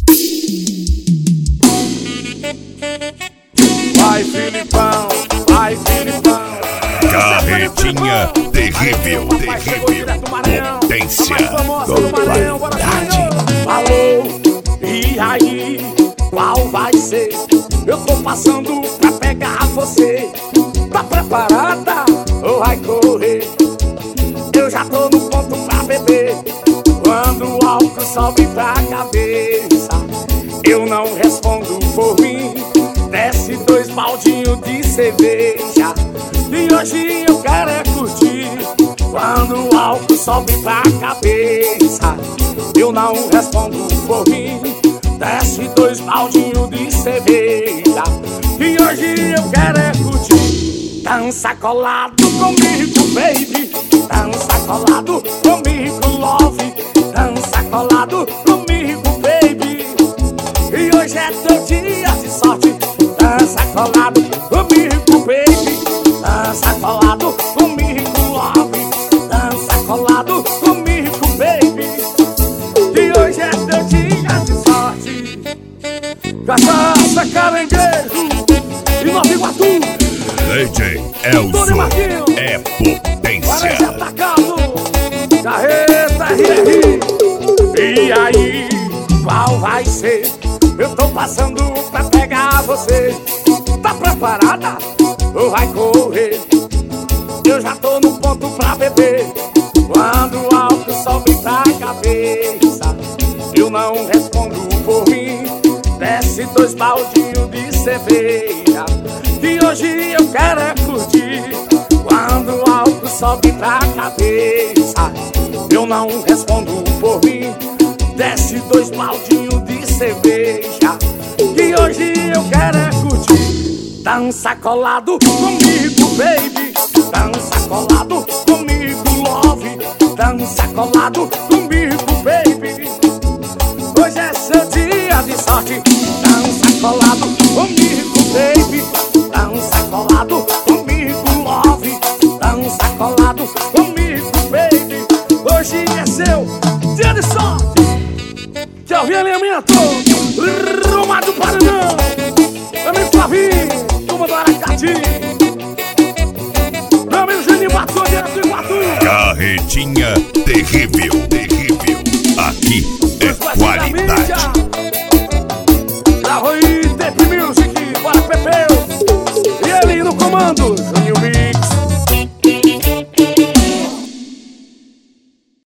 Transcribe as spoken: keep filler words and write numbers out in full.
Vai, Filipão, vai, Filipão. Carretinha terrível, terrível. Potência, qualidade. Alô, e aí, qual vai ser? Eu tô passando pra pegar você. Tá preparada ou vai correr? Eu já tô no ponto pra beber. Quando o álcool sobe pra cabeça, eu não respondo por mim. Desce dois baldinhos de cerveja e hoje eu quero é curtir. Quando o álcool sobe pra cabeça, eu não respondo por mim. Desce dois baldinhos de cerveja e hoje eu quero é curtir. Dança colado comigo, baby. Dança colado comigo, love. Dança colado comigo, baby. E hoje é teu dia de sorte. Dança colado comigo, baby. Dança colado comigo, love. Dança colado comigo, baby. E hoje é teu dia de sorte. Cachaça, caranguejo e Nova Iguatu. D J Elzo é potência. Parece atacado. Carreta R R. E aí, qual vai ser? Eu tô passando pra pegar você. Tá preparada ou vai correr? Eu já tô no ponto pra beber. Quando o álcool sobe pra cabeça, eu não respondo por mim. Desce dois baldinhos de cerveja que hoje eu quero é curtir. Quando o álcool sobe pra cabeça, eu não respondo por mim. Desce dois baldinhos de cerveja que hoje eu quero é curtir. Dança colado comigo, baby. Dança colado comigo, love. Dança colado comigo, baby. Hoje é seu dia de sorte. Dança colado comigo, baby. Dança colado comigo, love. Dança colado comigo, baby. Hoje é seu dia de sorte. Tchau, realimento. Roma do Paranão. Meu amigo Flavinho, turma do Aracati. Meu amigo Juninho Batou, direto do Iguatu. Carretinha terrível.